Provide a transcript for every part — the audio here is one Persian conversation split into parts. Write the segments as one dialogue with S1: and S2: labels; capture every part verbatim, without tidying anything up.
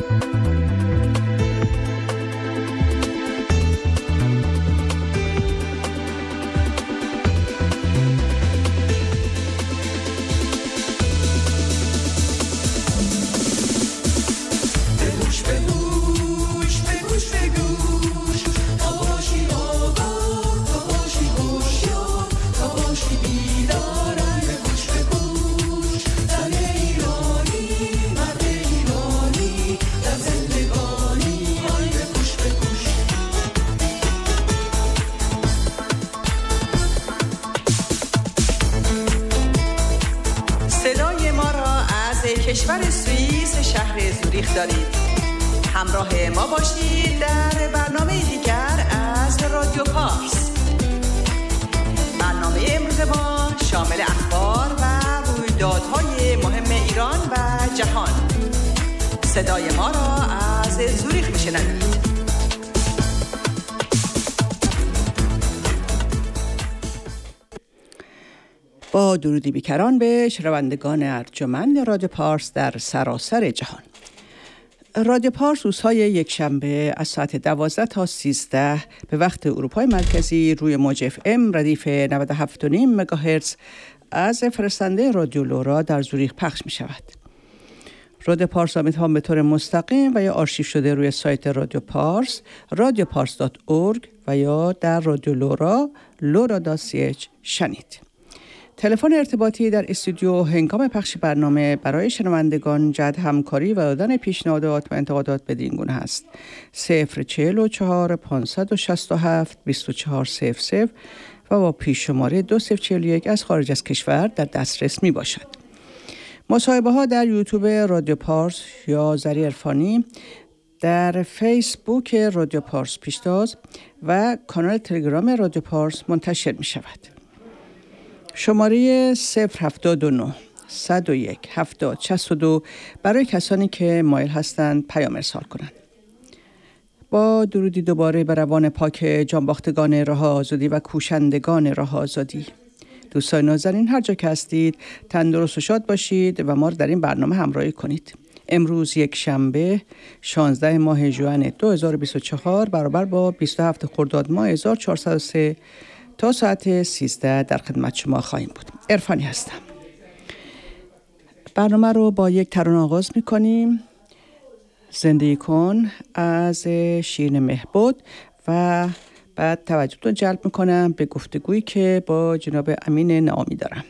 S1: کشور سوئیس شهر زوریخ دارید. همراه ما باشید در برنامه دیگر از رادیو پارس. برنامه امروز ما شامل اخبار و رویدادهای مهم ایران و جهان. صدای ما را از زوریخ میشنوید. با درودی بیکران به شنوندگان ارجمند رادیو پارس در سراسر جهان. رادیو پارس روزهای یک شنبه از ساعت دوازده تا سیزده به وقت اروپای مرکزی روی موج اف ام ردیف نود و هفت و نیم مگاهرتز از فرستنده رادیو لورا در زوریخ پخش می شود. رادیو پارس هم به طور مستقیم و یا آرشیو شده روی سایت رادیو پارس رادیو پارس دات اورگ و یا در رادیو لورا لورا دات سی اچ شنید. تلفن ارتباطی در استودیو هنگام پخش برنامه برای شنوندگان جهت همکاری و دادن پیشنهادات و انتقادات بدین گونه است: صفر چهل و چهار پانصد و شصت و هفت بیست و چهار صفر صفر و با پیش شماره دو صفر چهل و یک از خارج از کشور در دسترس می باشد. مصاحبه ها در یوتیوب رادیو پارس یا زری عرفانی، در فیسبوک رادیو پارس پیشتاز و کانال تلگرام رادیو پارس منتشر می شود. شماره صفر هفتاد و نه صد و یک هفتاد شصت و دو برای کسانی که مایل هستند پیام ارسال کنند. با درودی دوباره به روان پاک جانباختگان راه آزادی و کوشندگان راه آزادی. دوستان نازنین هر جا که هستید تندرست و شاد باشید و ما در این برنامه همراهی کنید. امروز یک شنبه شانزده ماه ژوئن دو هزار و بیست و چهار برابر با بیست و هفت خرداد ماه هزار و چهارصد و سه تا ساعت سیزده در خدمت شما خواهیم بود. عرفانی هستم. برنامه رو با یک ترانه آغاز می‌کنیم. زندگی کن از شیرین مهبود و بعد توجهتون جلب می‌کنم به گفتگویی که با جناب امین نعامی دارم.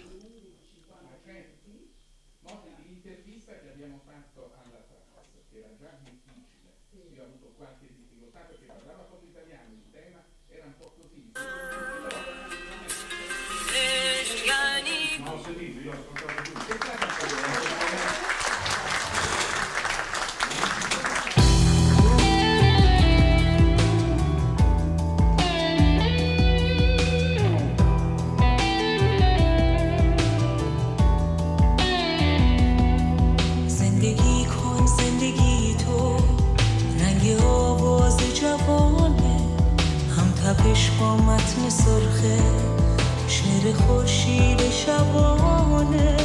S2: تپش با متن سرخه شعر خورشید شبانه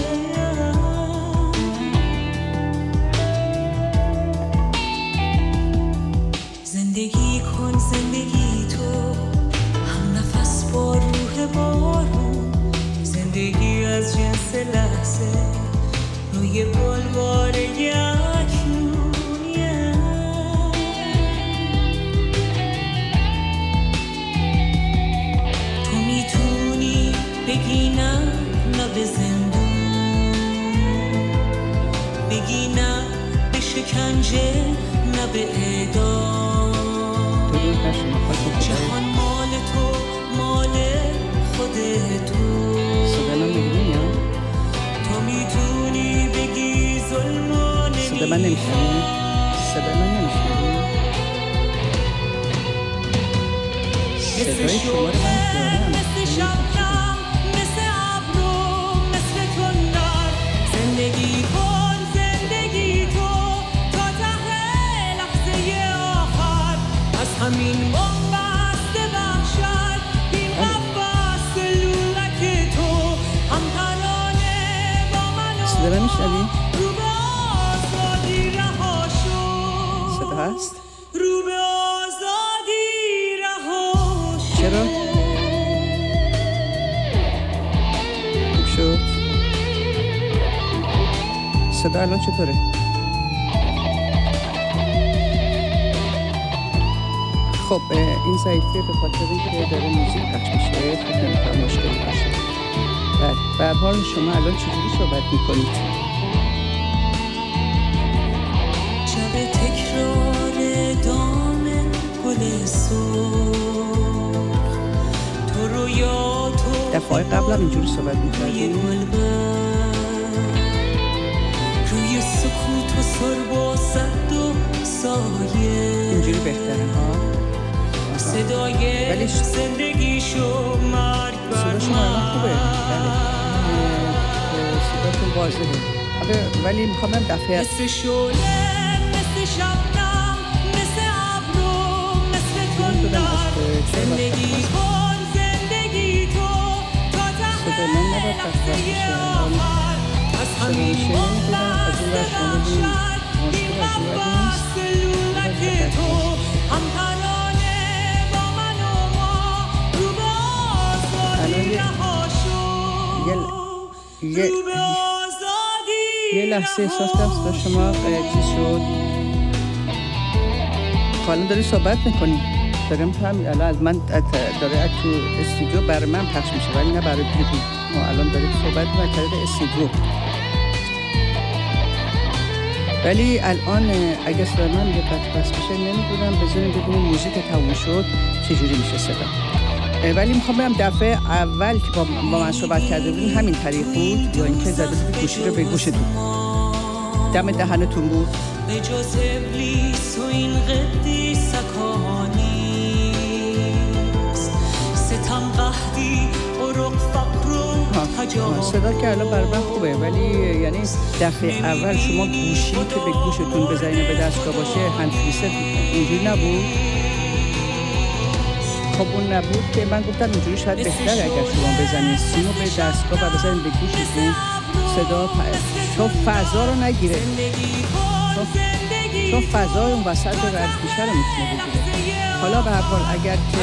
S2: زندگی کن زندگی تو هم نفس با روح بارون زندگی از جنس لحظه روی بلوار بگی نه نه به زندون بگی نه به شکنجه نه به اعدام جهان مال تو مال خود تو تو میتونی بگی ظلمان
S1: صدا من نمیشنی صدا من نمیشنی صدای شما رو من دارم
S2: زندگی کن زندگی تو تا ته لحظه آخر از همین بنبست وحشت این قفس لولک تو هم ترانه با من
S1: صدا من میشنوی؟
S2: رو به آزادی رها شو
S1: است.
S2: رو به آزادی رها شد.
S1: چرا؟ خوب شد. صدا الان چطوره؟ خب این ضعیفیه به خاطر اینکه داره موزیک پخش میشه، فکر نمی‌کنم مشکلی باشه. بله، به هر حال شما الان چجوری صحبت میکنید؟
S2: شب تکرار دامن گل سرخ، تو رویا تو
S1: دفعه قبل هم اینجوری صحبت میکردیم.
S2: روی سکوت و سرب و صد و سایه،
S1: اینجوری بهتره ها.
S2: صدای
S1: ولی
S2: زندگیشو مرگ بر
S1: صدا شما الان خوبه. بله صداتون واضحه. ولی میخوام دفعه
S2: مثل شعله، مثل شبنم، مثل ابرو، مثل تندر، زندگی کن زندگی تو تا ته لحظه آخر. از همین بغض ببخشد این غواص لولک تو، هم ترانه با من و ما رو به آزادی رها شد.
S1: یه یه لحظه احساس کنم صدا شما چیز شد. حالا داری صحبت میکنی، دارم هم الان از من داره از تو استودیو برای من پخش میشه ولی نه برای بیرون. ما الان داریم صحبت میکنیم طریق استودیو، ولی الان اگه صدا من یه قطع پس بشه نمیدونم. بذاریم ببینیم موزیک تموم شد چجوری میشه صدا. ولی میخوام برم دفعه اول که با, با من صحبت کرده بودین همین طریق بود یا اینکه زده بودی گوشی رو به گوشتون دم دهنتون بود؟
S2: به جز ابلیس و این قدیسکانیست، ستم قهدی عرق فقر و تجاوز.
S1: صدا که الان برای من خوبه، ولی یعنی دفعه اول شما گوشی که به گوشتون بزنین و به دستگاه باشه هندفریست اینجوری نبود؟ خب اون نبود که من گفتم اینجوری شاید بهتره اگر شما بزنید سیمو به دستگاه و بزنید به گوشتون صدا چون فضا رو نگیره، چون فضا اون وسط رد میشه رو میتونه بگیره. حالا به هر حال اگر که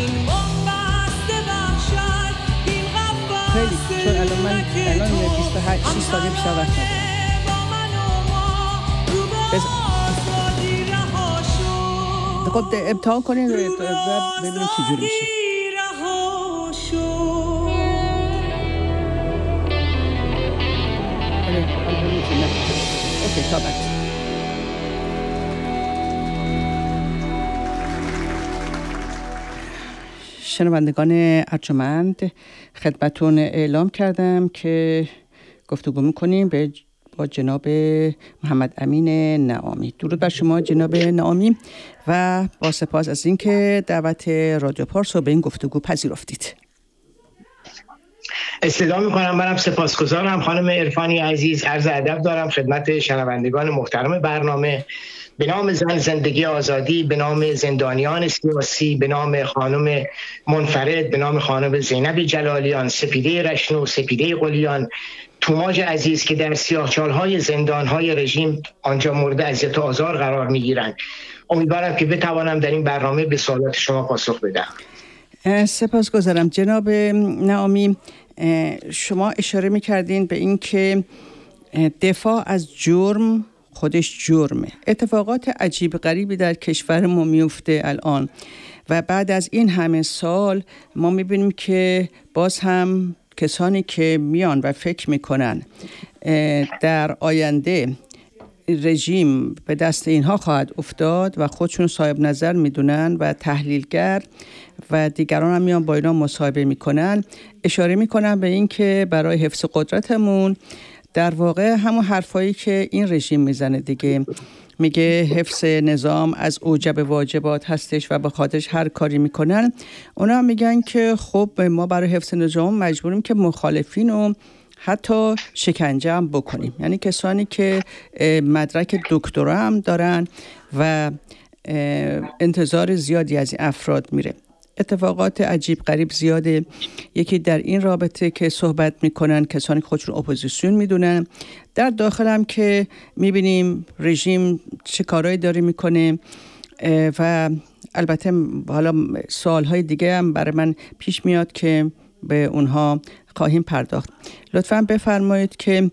S1: خیلی چون الان من الان بیست و هشت سی ثانیه بیشتر وقت ندارم. خب امتحان کنین و ببینیم چی جوری میشه. اوکی تا بعد. شنوندگان ارجمند، خدمتون اعلام کردم که گفتگو میکنیم به با جناب محمد امین نعامی. درود بر شما جناب نعامی و با سپاس از اینکه دعوت رادیو پارس رو به این گفتگو پذیرفتید.
S3: استدعا میکنم، منم سپاسگزارم خانم عرفانی عزیز. عرض ادب دارم خدمت شنوندگان محترم برنامه. به نام زن زندگی آزادی، به نام زندانیان سیاسی، به نام خانم منفرد، به نام خانم زینب جلالیان، سپیده رشنو، سپیده قلیان، توماج عزیز که در سیاهچال‌های زندان‌های رژیم آنجا مورد اذیت و آزار قرار می‌گیرند. امیدوارم که بتوانم در این برنامه به سوالات شما پاسخ بدم.
S1: سپاسگزارم جناب نعامی. شما اشاره می‌کردین به این که دفاع از جرم خودش جرمه. اتفاقات عجیب غریبی در کشور ما میفته الان و بعد از این همه سال ما می‌بینیم که باز هم کسانی که میان و فکر میکنن در آینده رژیم به دست اینها خواهد افتاد و خودشون صاحب نظر میدونن و تحلیلگر و دیگران هم میان با اینا مصاحبه میکنن، اشاره میکنن به این که برای حفظ قدرتمون در واقع همون حرفایی که این رژیم میزنه دیگه، میگه حفظ نظام از اوجب واجبات هستش و به خاطرش هر کاری میکنن. اونا هم میگن که خب ما برای حفظ نظام مجبوریم که مخالفین رو حتی شکنجه هم بکنیم، یعنی کسانی که مدرک دکترا هم دارن و انتظار زیادی از این افراد میره. اتفاقات عجیب غریب زیاده. یکی در این رابطه که صحبت میکنن کسانی که خودشون اپوزیسیون میدونن، در داخل هم که میبینیم رژیم چه کارهایی داره میکنه و البته حالا سوالهای دیگه هم برای من پیش میاد که به اونها خواهیم پرداخت. لطفاً بفرمایید که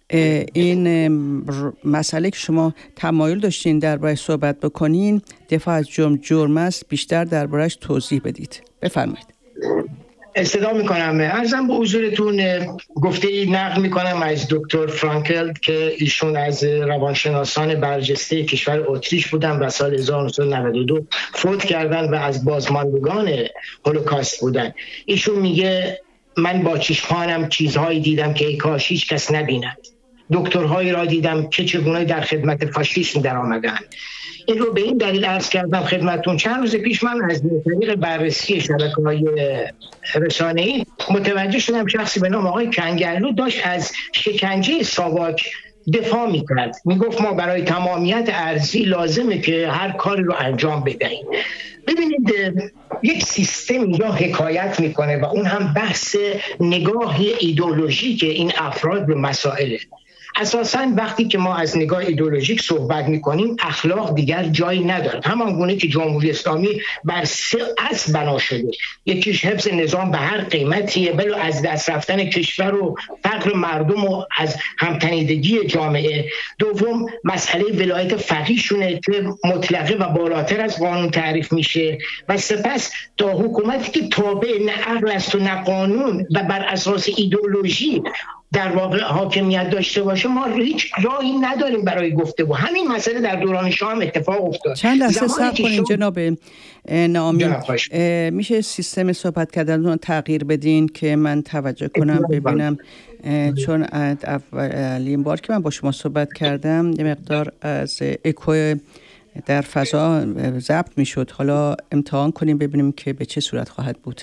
S1: این مسئله که شما تمایل داشتین درباره صحبت بکنین، دفاع از جرم جرم است، بیشتر درباره‌اش توضیح بدید. بفرمایید.
S3: استدعا میکنم. عرضم به حضورتون گفته ای نقل میکنم از دکتر فرانکل که ایشون از روانشناسان برجسته کشور اتریش بودن و سال هزار و نهصد و نود و دو فوت کردن و از بازماندگان هولوکاست بودن. ایشون میگه من با چشمانم چیزهایی دیدم که ای کاش هیچ کس نبیند. دکترهایی را دیدم که چگونه در خدمت فاشیسم در آمدن. این رو به این دلیل عرض کردم خدمتتون. چند روز پیش من از طریق بررسی شبکه‌های رسانه‌ای متوجه شدم شخصی به نام آقای کنگرلو داشت از شکنجه ساواک دفاع میکرد. میگفت ما برای تمامیت ارضی لازمه که هر کاری رو انجام بدهیم. ببینید یک سیستم یا حکایت میکنه و اون هم بحث نگاه ایدئولوژیک این افراد به مسائله. اساساً وقتی که ما از نگاه ایدئولوژیک صحبت میکنیم اخلاق دیگر جایی ندارد. همان گونه که جمهوری اسلامی بر سه اصل بنا شده، یکیش حفظ نظام به هر قیمتیه، بلو از دست رفتن کشور و فقر مردم و از همتنیدگی جامعه. دوم مسئله ولایت فقیه‌شونه که مطلقه و بالاتر از قانون تعریف میشه و سپس تا حکومتی که تابع نه عقل است و نه قانون و بر اساس ایدئولوژی در واقع حاکمیت داشته باشه، ما هیچ راهی نداریم برای گفتگو. همین مسئله در دوران شاه هم اتفاق افتاد.
S1: چند لحظه صبر کنین جناب نامی، میشه سیستم صحبت کردن رو تغییر بدین که من توجه کنم ببینم، چون اولین بار که من با شما صحبت کردم یه مقدار از اکو در فضا ضبط میشد. حالا امتحان کنیم ببینیم که به چه صورت خواهد بود.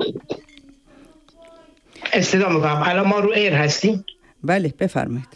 S3: استدعا میکنم. الان ما رو ایر هستیم؟
S1: بله بفرمایید.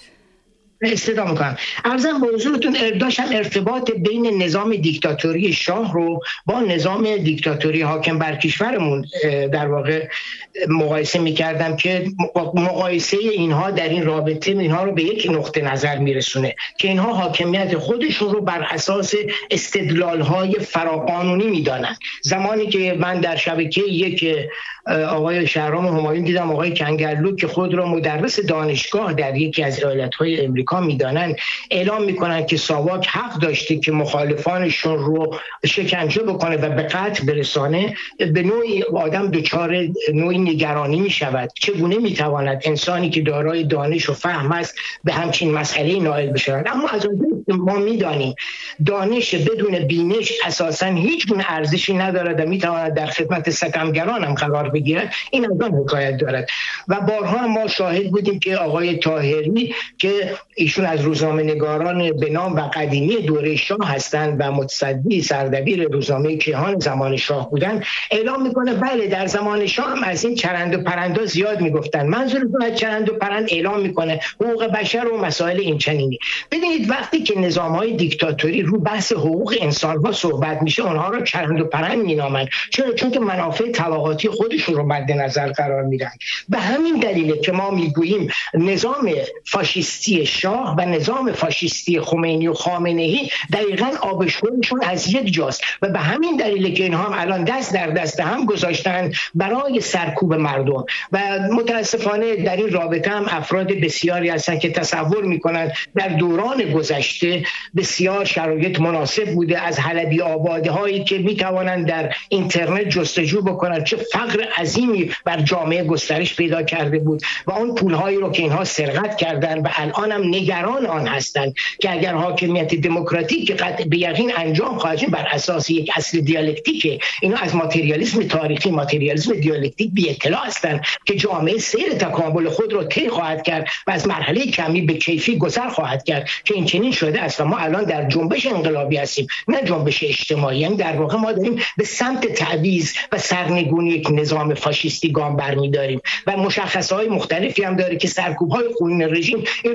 S3: استدعا میکنم. عرضم به حضورتون داشتم ارتباط بین نظام دیکتاتوری شاه رو با نظام دیکتاتوری حاکم بر کشورمون در واقع مقایسه میکردم که مقایسه اینها در این رابطه اینها رو به یک نقطه نظر میرسونه که اینها حاکمیت خودشون رو بر اساس استدلال‌های فراقانونی میدانن. زمانی که من در شبکه یک آقای شهرام همایون دیدم آقای کنگرلو که خود را مدرس دانشگاه در یکی از ایالت‌های امریکا میدانن اعلام میکنن که ساواک حق داشته که مخالفانشون رو شکنجه بکنه و به قتل برسانه، به نوعی آدم دچار نوعی نگرانی میشود چگونه میتواند انسانی که دارای دانش و فهم است به همچین مسئله نائل بشود. اما از اون ما میدانیم دانش بدون بینش اساساً هیچ گونه ارزشی ندارد و میتواند در خدمت ستمگران هم قرار بگیرد. این از آن حکایت دارد و بارها ما شاهد بودیم که آقای طاهری که ایشون از روزنامه نگاران به نام و قدیمی دوره شاه هستند و متصدی سردبیر روزنامه کیهان زمان شاه بودن، اعلام میکنه بله در زمان شاه هم از این چرند و پرندا زیاد میگفتن. منظورتون از چرند و پرند اعلام میکنه حقوق بشر و مسائل این چنینی. ببینید وقتی که نظام‌های دیکتاتوری رو بحث حقوق انسان‌ها صحبت میشه اونها رو چرند و پرند مینامن. چرا؟ چون که منافع طبقاتی خودشون رو مد نظر قرار میدن. به همین دلیله که ما میگوییم نظام فاشیستی شاه و نظام فاشیستی خمینی و خامنه‌ای دقیقاً آبشخورشون از یک جاست و به همین دلیله که اینها هم الان دست در دست هم گذاشتن برای سرکوب مردم و متاسفانه در این رابطه هم افراد بسیاری هستن که تصور میکنن در دوران گذشته بسیار شرایط مناسب بوده از حلبی آباده هایی که میتوانند در اینترنت جستجو بکنن چه فقر عظیمی بر جامعه گسترش پیدا کرده بود و اون پولهایی رو که اینها سرقت کردن و الان هم نگران آن هستند که اگر حاکمیت دموکراتیک قطع به یقین انجام خواهد شد بر اساس یک اصل دیالکتیکه، اینا از ماتریالیسم تاریخی ماتریالیسم دیالکتیک بی اطلاع هستند که جامعه سیر تکامل خود رو طی خواهد کرد و از مرحله کمی به کیفی گذر خواهد کرد که این چنین شده است و ما الان در جنبش انقلابی هستیم نه جنبش اجتماعی. یعنی در واقع ما داریم به سمت تعویض و سرنگونی یک نظام فاشیستی گام برمی‌داریم و مشخصه‌های مختلفی هم داره که سرکوب‌های خونین رژیم این رو داره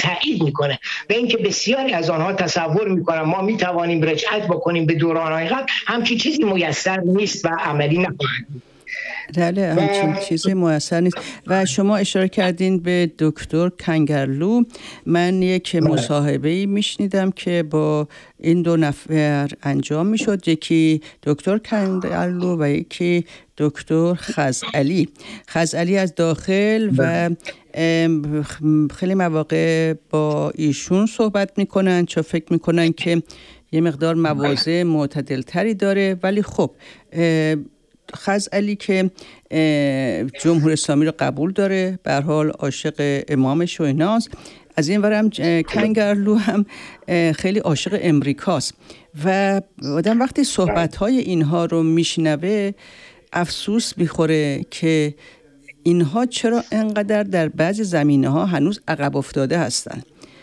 S3: تایید میکنه و اینکه بسیاری از آنها تصور میکنن ما میتوانیم رجعت بکنیم به دورانهای قبل، همچین چیزی میسر نیست و عملی نخواهد بود.
S1: بله، همچین چیزی میسر نیست. و شما اشاره کردین به دکتر کنگرلو. من یک مصاحبه‌ای میشنیدم که با این دو نفر انجام میشد، یکی دکتر کنگرلو و یکی دکتر خزعلی. خزعلی از داخل و خیلی مواقع با ایشون صحبت میکنن چون فکر میکنن که یه مقدار مواضع معتدل تری داره، ولی خب خزعلی که جمهوری اسلامی رو قبول داره، به هر حال عاشق امامش و ایناست. از این ورم کنگرلو هم خیلی عاشق امریکاست و آدم وقتی صحبت‌های اینها رو میشنوه افسوس میخوره که اینها چرا انقدر در بعضی زمینه‌ها هنوز عقب افتاده هستن.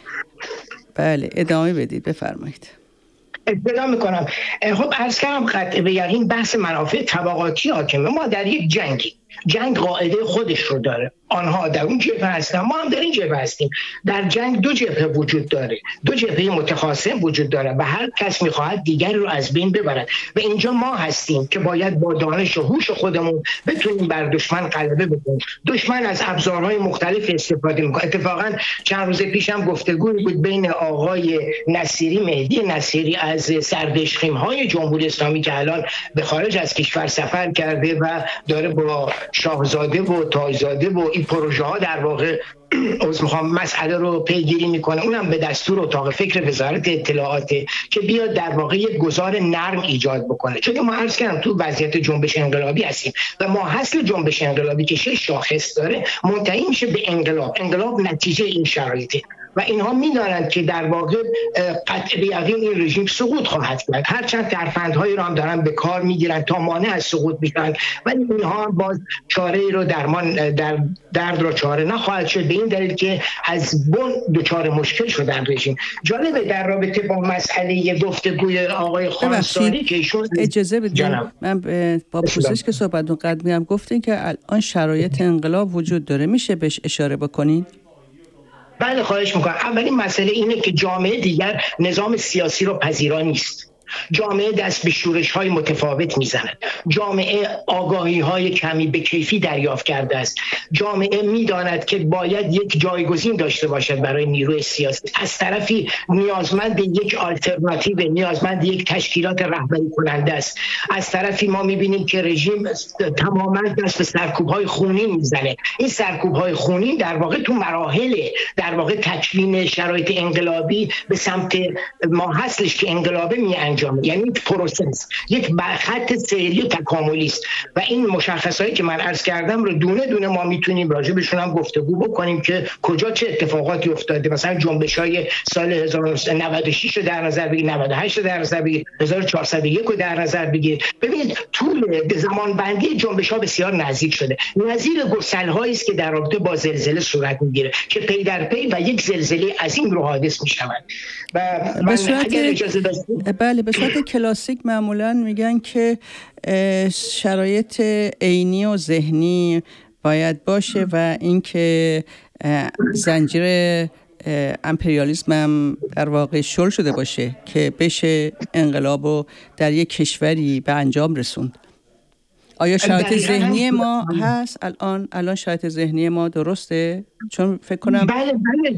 S1: بله، ادامه بدید، بفرمایید.
S3: ابتدا میکنم. خب عرض کردم قطع به یقین بحث منافع طبقاتی حاکمه. ما در یک جنگی، جنگ قاعده خودش رو داره. آنها در اون جبهه هستن، ما هم در این جبهه هستیم. در جنگ دو جبهه وجود داره، دو جبهه متخاصم وجود داره و هر کس میخواهد دیگری رو از بین ببرد و اینجا ما هستیم که باید با دانش و هوش خودمون بتونیم بر دشمن غلبه بکنیم. دشمن از ابزارهای مختلف استفاده میکنه. اتفاقا چند روز پیشم گفتگوی بود بین آقای نصیری، مهدی نصیری از سردشخیم‌های جمهوری اسلامی که الان به خارج از کشور سفر کرده و داره با شاهزاده و تاجزاده و این پروژه ها در واقع از میخوام مسئله رو پیگیری میکنه. اونم به دستور اتاق فکر وزارت اطلاعات که بیاد در واقع یک گذار نرم ایجاد بکنه. چون ما عرض کردم تو وضعیت جنبش انقلابی هستیم و ما حاصل جنبش انقلابی که شش شاخص داره منتهی میشه به انقلاب. انقلاب نتیجه این شرایطه و اینها میدانند که در واقع قطع به یقین این رژیم سقوط خواهد کرد. هرچند ترفندهایی رو هم دارن به کار میگیرن تا مانع از سقوط میشن، ولی اینها باز چاره ای رو درمان در درد رو چاره نخواهد شد، به این دلیل که از بن دچار مشکل شدن رژیم. جالبه در رابطه با مسئله گفتگوی آقای خانساری که ایشون
S1: اجازه بدید من با پرسش که صحبتتون قطع می‌کنم، گفتین که الان شرایط انقلاب وجود داره، میشه بهش اشاره بکنین؟
S3: بله خواهش میکنم. اولین مسئله اینه که جامعه دیگر نظام سیاسی رو پذیرا نیست. جامعه دست به شورش های متفاوت میزند. جامعه آگاهی های کمی به کیفی دریافت کرده است. جامعه میداند که باید یک جایگزین داشته باشد برای نیروی سیاسی. از طرفی نیازمند یک آلترناتیو، نیازمند یک تشکیلات رهبری کننده است. از طرفی ما میبینیم که رژیم تماما دست به سرکوب های خونین میزنه. این سرکوب های خونین در واقع تو مراحل در واقع تکوین شرایط انقلابی به سمت ما هستش که انقلابه می انجام، یعنی پروسس، یک خط سیری و تکاملی است و این مشخصایی که من عرض کردم رو دونه دونه ما میتونیم راجع بهشون هم گفتگو بکنیم که کجا چه اتفاقاتی افتاده. مثلا جنبش‌های سال هزار و نهصد و نود و شش رو در نظر بگیر، نود و هشت رو در نظر بگیر، هزار و چهارصد و یک رو در نظر بگیر. ببینید طول زمان بندی جنبش‌ها بسیار نزدیک شده. نظیر گسل‌هایی است که در رابطه با زلزله صورت میگیره که پی در پی و یک زلزله عظیم رو حادث میشود. و من اگر اجازه بدید،
S1: بله، به صورت کلاسیک معمولاً میگن که شرایط عینی و ذهنی باید باشه و اینکه زنجیر امپریالیسم هم در واقع شل شده باشه که بشه انقلاب رو در یک کشوری به انجام رسوند. آیا شرایط ذهنی ما هست الان؟ الان شرایط ذهنی ما درسته؟ چون فکر کنم
S3: بله بله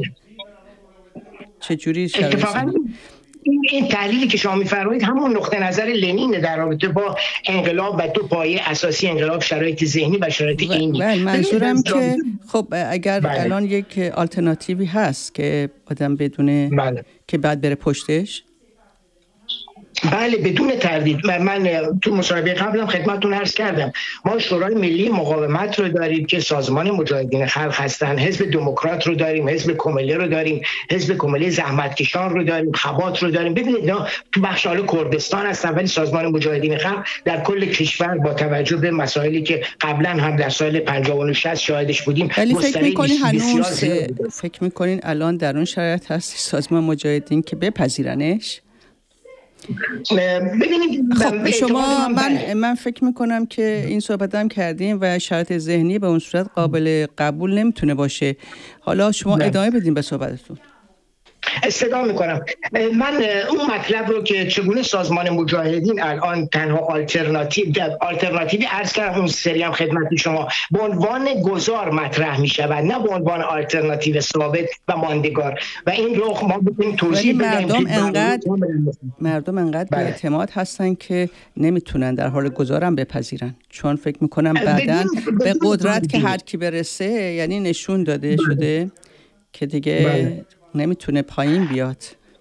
S1: چجوری شرایط ذهنی؟
S3: این این تحلیلی که شما می‌فرمایید همون نقطه نظر لنین در رابطه با انقلاب و دو پایه اساسی انقلاب، شرایط ذهنی و شرایط عینی.
S1: بله، منظورم که خب اگر بله. الان یک آلترناتیوی هست که آدم بدونه بله. که بعد بره پشتش.
S3: بله بدون تردید. من تو مصاحبه قبلم خدمتتون عرض کردم ما شورای ملی مقاومت رو داریم که سازمان مجاهدین خلق هستن، حزب دموکرات رو داریم، حزب کمله رو داریم، حزب کمله زحمتکشان رو داریم، خبات رو داریم. ببینید اینا تو بخش حال کردستان هستن، ولی سازمان مجاهدین خلق در کل کشور با توجه به مسائلی که قبلا هم در سال پنجاه و نه شصت شاهدش بودیم.
S1: ولی فکر می‌کنین هنوز فکر می‌کنین الان در اون شرایط هست سازمان مجاهدین که بپذیرنش؟
S3: ببینید
S1: خب شما من من فکر میکنم که این صحبت هم کردیم و شرایط ذهنی به اون صورت قابل قبول نمیتونه باشه. حالا شما نه. ادامه بدین به صحبتتون.
S3: استدعا میکنم. من اون مطلب رو که چگونه سازمان مجاهدین الان تنها آلترناتیو آلترناتیوی عرض کردم اون سری هم خدمت شما به عنوان گذار مطرح میشود، نه به عنوان آلترناتیو ثابت و ماندگار. و این رو ما بتونیم توضیح بدیم.
S1: مردم انقدر مردم انقدر
S3: بله.
S1: به اعتماد هستن که نمیتونن در حال گذارم بپذیرن، چون فکر میکنم بعداً به قدرت که هر کی برسه، یعنی نشون داده بله. شده که دیگه بله. نمیتونه پایین بیاد.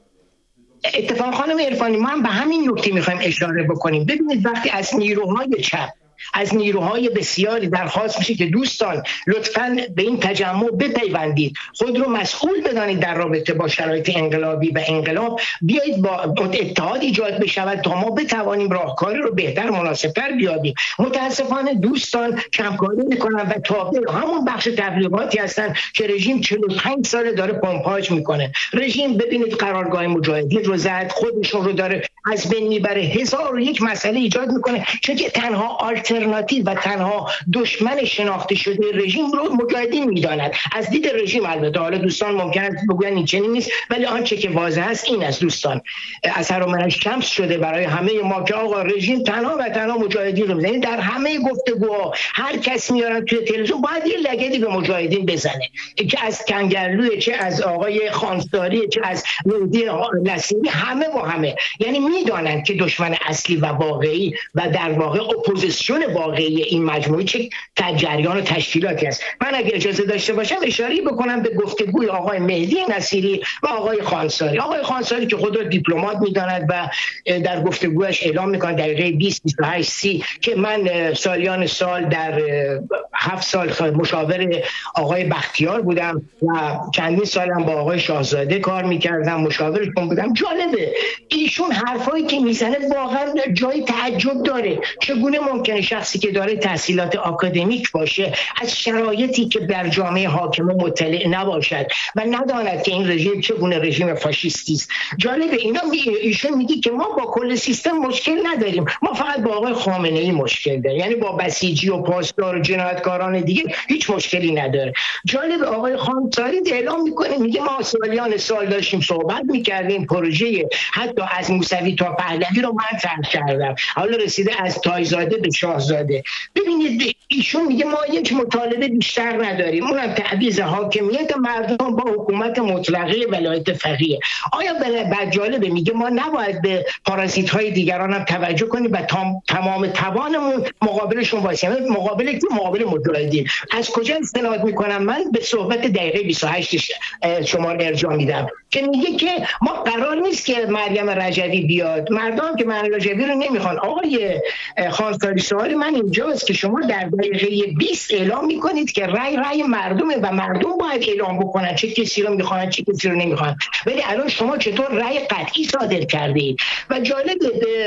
S3: اتفاقا خانم عرفانی ما هم به همین نکته میخوایم اشاره بکنیم. ببینید وقتی از نیروهای چپ، از نیروهای بسیاری درخواست میشه که دوستان لطفاً به این تجمع بپیوندید، خود رو مسئول بدانید در رابطه با شرایط انقلابی و انقلاب، بیایید با اتحاد ایجاد بشود تا ما بتوانیم راهکاری رو بهتر مناسب‌تر بیابیم. متاسفانه دوستان کمکاری میکنن و تابع همون بخش تبلیغاتی هستن که رژیم چهل و پنج ساله داره پمپاژ میکنه. رژیم ببینید قرارگاه مجاهدین رو زد، خودشون رو داره از بین میبره، هزار و یک مسئله ایجاد میکنه، چون که تنها آلترناتیو و تنها دشمن شناخته شده رژیم رو مجاهدین میداند. از دید رژیم البته، حالا دوستان ممکنه بگوین این چنین نیست، ولی آنچه که واضح است این است دوستان، اثر و منش شمس شده برای همه ما که آقا رژیم تنها و تنها مجاهدین رو میزنه. در همه گفتگوها هر کس میارن توی تلویزیون باید یه لگدی به مجاهدین بزنه، که از کنگرلوی، چه از آقای خانساری، چه از مهدی نصیری، همه با همه، یعنی میدانند که دشمن اصلی و واقعی و در واقع اپوزیسیون واقعی این مجموعه چه جریان و تشکیلاتی است. من اگه اجازه داشته باشم اشاره بکنم به گفتگوی آقای مهدی نصیری و آقای خانساری. آقای خانساری که خود را دیپلمات میداند و در گفتگویش اعلام میکنه دقیقه بیست بیست و هشت سی که من سالیان سال در هفت سال مشاور آقای بختیار بودم و چندین سالم با آقای شاهزاده کار میکردم، مشاورشون بودم. جالبه ایشون حرفایی که میزنه واقعا جای تعجب داره. چگونه ممکنه شخصی که داره تحصیلات آکادمیک باشه از شرایطی که در جامعه حاکمه مطلع نباشد و نداند که این رژیم چگونه رژیم فاشیستی است؟ جالبه اینا می... ایشون میگه که ما با کل سیستم مشکل نداریم، ما فقط با آقای خامنه ای مشکل داریم، یعنی با بسیجی و پاسدار و جنایتکاران دیگه هیچ مشکلی نداره. جالب آقای خانساری اعلام میکنه، میگه ما سالیان سال داشتیم صحبت میکردیم، پروژه حتی از موسوی تا پهلوی رو من طرح کردم، حالا رسیده از تایزاده به شاهزاده. ببینید ایشون میگه ما یک مطالبه بیشتر نداریم، اونم تعویض حاکمیت مردم با حکومت مطلقه ولایت فقیه. آیا بعد جالبه میگه ما نباید به پارازیت های دیگران هم توجه کنیم و تمام توانمون مقابلشون وایسیم؟ مقابل کی؟ مقابل مجاهدین. از کجا استناد میکنم؟ من به صحبت دقیقه بیست و هشت شما ارجاع میدم که میگه که ما قرار نیست که مریم رجوی بیاد، مردم که مریم رجوی رو نمیخوان. آقای خانساری سوال من اینجاست که شما در دقیقه بیست اعلام میکنید که رای رای مردمه و مردم باید اعلام بکنن چه کسی رو میخوان چه کسی رو نمیخوان، ولی الان شما چطور رای قطعی صادر کرده اید؟ و جالب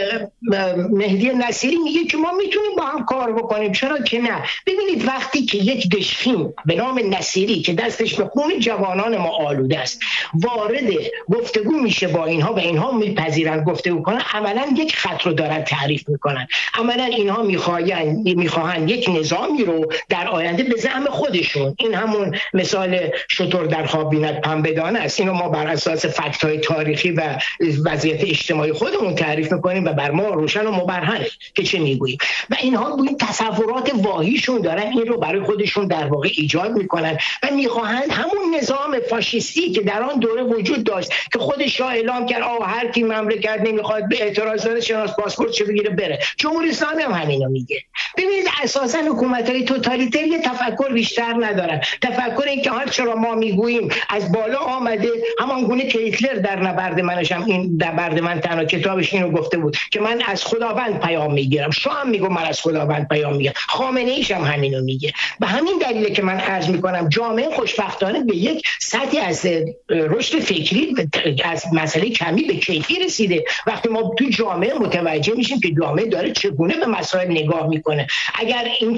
S3: مهدی نصیری میگه که ما میتونیم با هم کار بکنیم، چرا که نه؟ ببینید وقتی که یک دشخیم به نام نصیری که دستش به خون جوانان ما آلوده است وارد گفتگو میشه با اینها و اینها میپذیرن گفتگو کنن، عملا یک خط رو دارن تعریف میکنن. عملا اینها میخواهن میخواهن یک نظامی رو در آینده به زعم خودشون، این همون مثال شتر در خواب بیند پنبه دانه است، اینو ما بر اساس فکت های تاریخی و وضعیت اجتماعی خودمون تعریف میکنیم و بر ما روشن و مبرهنه که چه میگوییم. و اینها با این تصورات واهیشون دارن این رو برای خودشون در واقع ایجاد میکنن و میخواهند همون نظام فاشیستی که در آن دوره وجود داشت که خودش شاه اعلام کرد آقا هر کی مملکت نمیخواد به اعتراض داره شناس پاسپورت چه بگیره بره. جمهوری اسلامی هم همینو میگه. ببینید اساسا حکومت‌های توتالیتر یه تفکر بیشتر ندارن، تفکر این که هر چرا ما میگوییم از بالا آمده، همان گونه که هیتلر در نبرد منش هم این نبرد من تنها کتابش اینو گفته بود که من از خداوند پیام میگیرم، شاه هم میگه من از خداوند پیام میگیرم، خامنه ایش هم همینو میگه. به همین دلیله که من عرض میکنم جامعه خوشبختانه به یک سطحی از رشد فکری از مسئله کمی به کیفی رسیده. وقتی ما تو جامعه متوجه میشیم که جامعه داره چگونه به مسائل نگاه میکنه، اگر این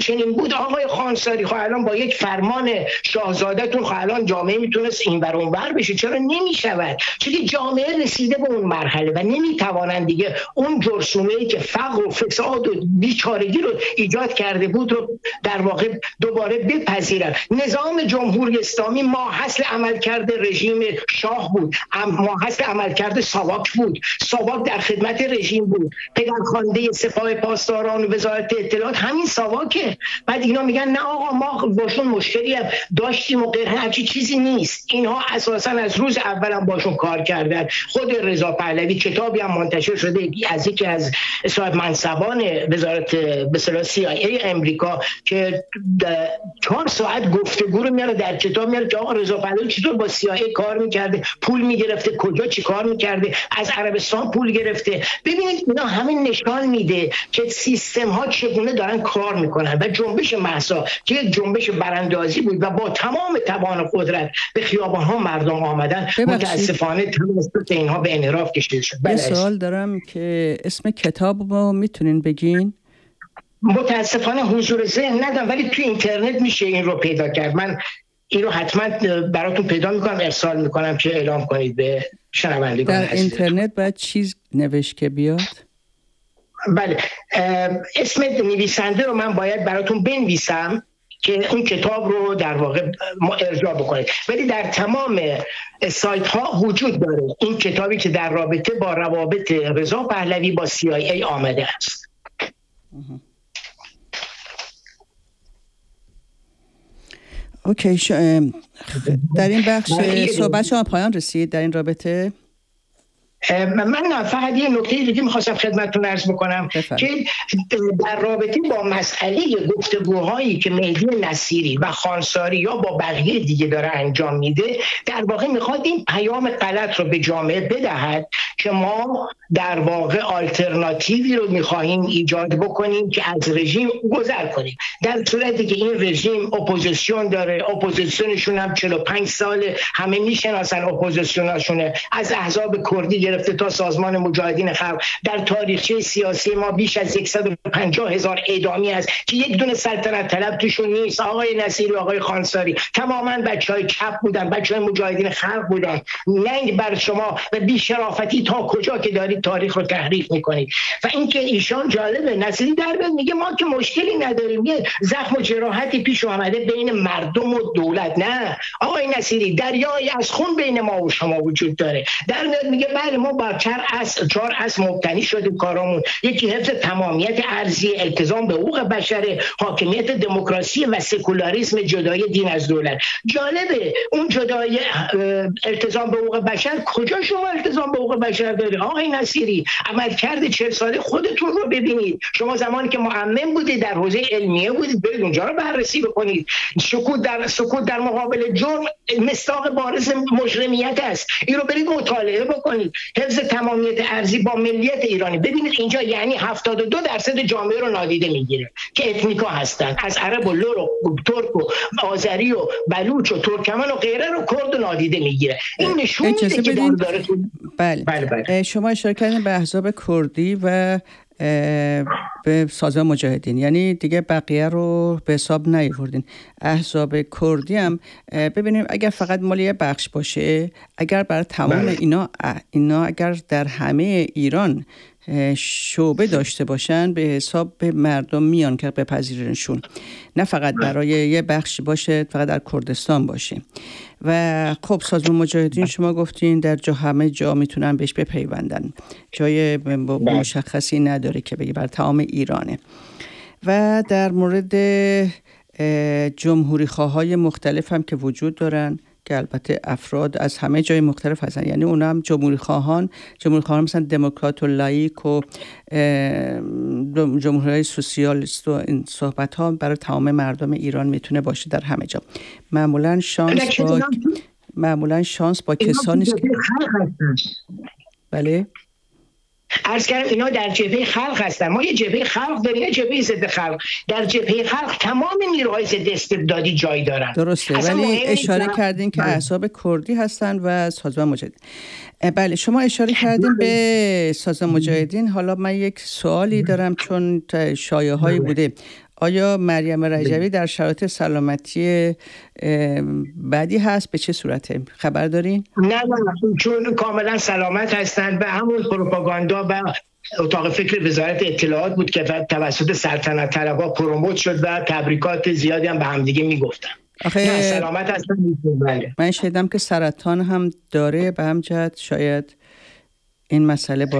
S3: چنین بود آقای خانساری، خب الان با یک فرمان شاهزاده‌تون خب الان جامعه میتونست این ور اون ور بشه. چرا نمیشود؟ چون جامعه رسیده به اون مرحله و نمیتوانند دیگه اون جرثومه‌ای که فقر و فساد و بیچارگی رو ایجاد کرده بود رو در واقع دوباره بپذیرند. نظام جمهوری اسلامی ماحصل عملکرد رژیم شاه بود، ماحصل عملکرد ساواک بود. ساواک در خدمت رژیم بود، پدرخوانده سپاه پاسداران و وزارت اطلاعات همین ساواکه. بعد اینا میگن نه آقا ما باشون مشکلی هم داشتیم و غیر، همچی چیزی نیست. اینها اساسا از روز اول هم باشون کار کردن. خود رضا پهلوی کتابی هم منتشر شده از یکی از صاحب منصبان وزارت به اصطلاح سی آی ای امریکا که چهار ساعت گفتگو رو میاره در کتاب میاره که آقا رضا پهلوی چطور با سی آی ای کار میکرده، پول میگرفته، کجا چی کار میکرده، از عربستان پول گرفته. ببینید اینا همین نشان میده که سیستم ها چگونه دارن کار میکنن. و جنبش مهسا که یک جنبش براندازی بود و با تمام توان و قدرت به خیابان ها مردم آمدن، متاسفانه توسط اینها به انحراف کشیده شد.
S1: یه سوال دارم که اسم کتاب رو میتونین بگین؟
S3: متاسفانه حضور ذهن ندارم ولی توی اینترنت میشه این رو پیدا کرد. من این رو حتما براتون پیدا میکنم، ارسال میکنم که اعلام کنید به شنوندگان.
S1: در اینترنت باید چیز نوشت که بیاد؟
S3: بله، اسم نویسنده رو من باید براتون بنویسم که اون کتاب رو در واقع ارجاع بکنید، ولی در تمام سایت ها وجود داره این کتابی که در رابطه با روابط رضا پهلوی با سی آی ای آمده است.
S1: اوکی، در این بخش صحبت شما پایان رسید در این رابطه؟
S3: من فقط یه نکته دیگه میخواستم خدمتتون عرض بکنم
S1: بفرد.
S3: که در رابطه با مسئله گفتگوهایی که مهدی نصیری و خانساری یا با بقیه دیگه داره انجام میده، در واقع میخواد این پیام غلط رو به جامعه بدهد که ما در واقع آلترناتیوی رو میخواهیم ایجاد بکنیم که از رژیم گذر کنیم، در صورتی که این رژیم اپوزیسیون داره. اپوزیسیونشون هم چهل و پنج ساله، همه میشناسن اپوزیسیوناشونه، از احزاب کردی گرفته تا سازمان مجاهدین خلق. در تاریخچه سیاسی ما بیش از صد و پنجاه هزار اعدامی است که یک دونه سلطنت طلب توشون نیست. آقای نصیری و آقای خانساری تماما بچهای چپ بودن، بچهای مجاهدین خلق بودن. ننگ بر شما و بی‌شرافتی تا کجا که دارید تاریخ رو تحریف میکنید. و اینکه ایشان جالبه، نصیری در بیاد میگه ما که مشکلی نداریم، یه زخم و جراحتی پیش اومده بین مردم و دولت. نه آقای نصیری، دریایی از خون بین ما و شما وجود داره. در میاد میگه بله ما با چهار اصل چهار اصل مبتنی شدیم کارامون، یکی حفظ تمامیت ارضی، التزام به حقوق بشر، حاکمیت دموکراسی و سکولاریسم، جدای دین از دولت. جالبه اون جدای التزام به حقوق بشر، کجا شما التزام به حقوق بشر دارید آقای نصیری؟ عملکرد چهل ساله خودتون رو ببینید. شما زمانی که معمم بودید در حوزه علمیه بودید، برید اونجا رو بررسی بکنید. سکوت در سکوت در مقابل جرم مصداق بارز مجرمیت است. این رو برید مطالعه بکنید. حفظ تمامیت ارضی با ملیت ایرانی، ببینید اینجا یعنی هفتاد و دو درصد جامعه رو نادیده میگیره که اتنیکا هستن، از عرب و لور و ترک و آذری و بلوچ و ترکمن و غیره رو کرد و نادیده میگیره. این نشون میده که داره.
S1: بله. بله بله. شما اشاره کردین به احزاب کردی و به سازمان مجاهدین، یعنی دیگه بقیه رو به حساب نیاوردین. احزاب کردی هم ببینیم اگر فقط مال یه بخش باشه، اگر برای تمام اینا اینا اگر در همه ایران شعبه داشته باشن، به حساب به مردم میان که بپذیرنشون، نه فقط برای یه بخش باشه، فقط در کردستان باشه. و خب سازمان مجاهدین شما گفتین در جا همه جا میتونن بهش بپیوندن، جای مشخصی نداره که بگی بر تمام ایرانه. و در مورد جمهوری خواهای مختلف هم که وجود دارن که البته افراد از همه جای مختلف هستن، یعنی اونا هم جمهوری خواهان جمهوری خواهان مثلا دموکرات و لایک و جمهوری سوسیالیست و این صحبت ها برای تمام مردم ایران میتونه باشه در همه جا. معمولا شانس با معمولا شانس با کسانی است که بله
S3: عرض کردم اینا در جبهه خلق هستن. ما یه جبهه خلق داریم، یه جبهه ضد خلق. در جبهه خلق تمام نیروهای ضد استبدادی جای دارن.
S1: درسته، ولی اشاره کردین که احزاب کردی هستن و سازمان مجاهدین. بله شما اشاره کردین به سازمان مجاهدین. حالا من یک سوالی دارم چون شایعه‌هایی بوده آیا مریم رجبی در شرایط سلامتی بدی هست؟ به چه صورته؟ خبر دارین؟
S3: نه نه چون کاملا سلامت هستند و همون پروپاگاندا و اتاق فکر وزارت اطلاعات بود که توسط سلطنت طلبها پروموت شد و تبریکات زیادی هم به همدیگه میگفتن. نه سلامت هستن.
S1: من شنیدم که سرطان هم داره، به هم جهت شاید این مسئله باعث